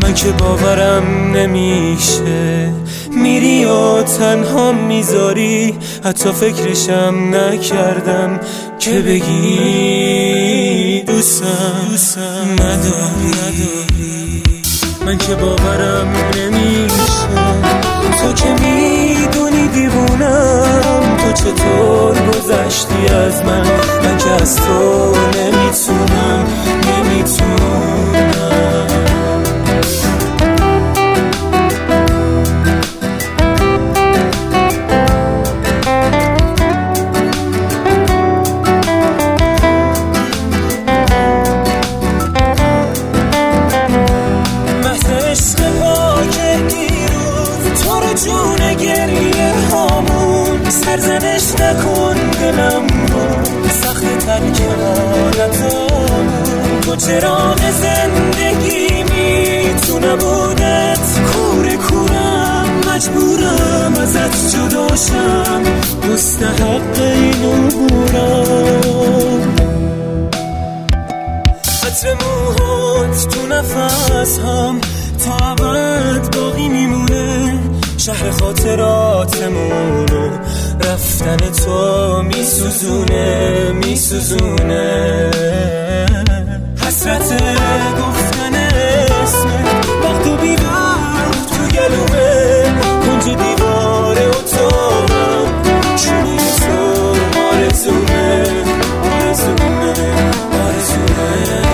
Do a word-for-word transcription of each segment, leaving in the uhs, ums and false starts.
من که باورم نمیشه میری و تنها میذاری، حتی فکرشم نکردم که بگی دوستم دوستم نداری. من که باورم نمیشه تو که میدونی دیوونم، تو چطور گذشتی از من، من که از تو نمیتونم نمیتونم. جون گریه هامون سرزنش نکن دلم رو، سخت ترک حالتامون. تو چراغ زندگی می تو نبودت کوره کورم، مجبورم ازت جداشم، مستحق این عبورم. عطر موهات تو نفس هم تا ابد باقی میمونه، شهر خاطراتمونو رفتن تو میسوزونه میسوزونه. حسرت گفتن اسمت وقت و بی وقت تو گلومه، کنج دیوار اتاقم چونی تو آرزومه آرزومه آرزومه.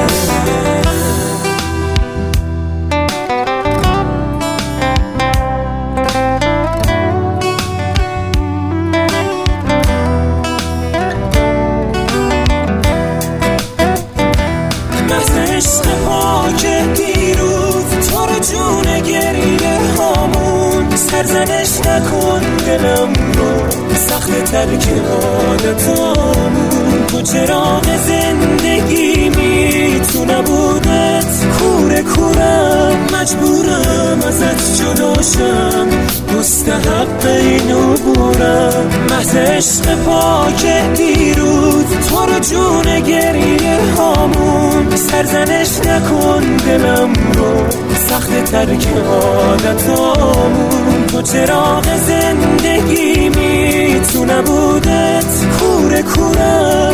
عشق پاک دیروز تو رو جون گریه هامون سرزنش نکن دلم رو، سخت ترک عادتامون. تو چراغ زندگی می تو نبودت کوره کورم، مجبورم ازت جداشم، مستحق این عبورم. محض عشق پاک دیروز تو رو جون گریه هامون سرزنش نکن دلم رو، سخت ترک عادتامون. تو چراغ زندگی می تو نبودت کوره کورم،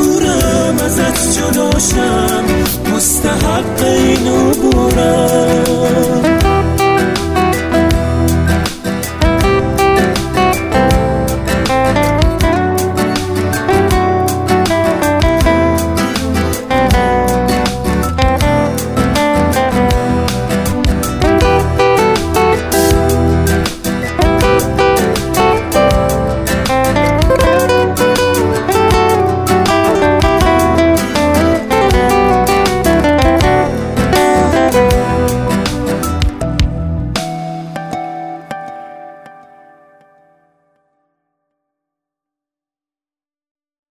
مجبورم ازت جداشم، مستحق این عبورم.